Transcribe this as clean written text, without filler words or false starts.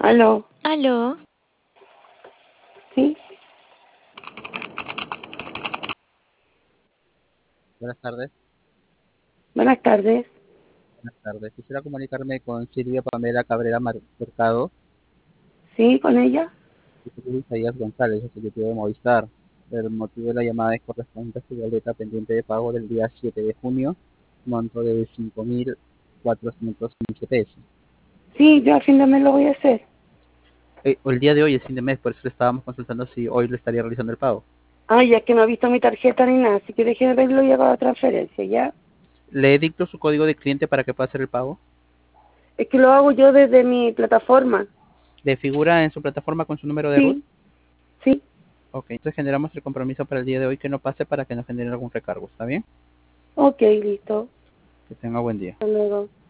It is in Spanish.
Aló, Aló, sí, Buenas tardes, buenas tardes. buenas tardes. Quisiera comunicarme con Silvia Pamela Cabrera Mercado Sí, con ella. y soy Isaías González, ejecutivo de Movistar. El motivo de la llamada es correspondiente a su boleta pendiente de pago del día 7 de junio, monto de 5.415 pesos. Sí, yo a fin de mes lo voy a hacer. El día de hoy es fin de mes, por eso le estábamos consultando si hoy le estaría realizando el pago. Ay, es que no he visto mi tarjeta ni nada, así que déjeme verlo y hago la transferencia, ¿ya? Le dicto su código de cliente para que pueda hacer el pago. Es que lo hago yo desde mi plataforma. ¿Le figura en su plataforma con su número de RUT? Sí, sí. Ok, entonces generamos el compromiso para el día de hoy que no pase para que no genere algún recargo, ¿está bien? Ok, listo. Que tenga buen día. Hasta luego.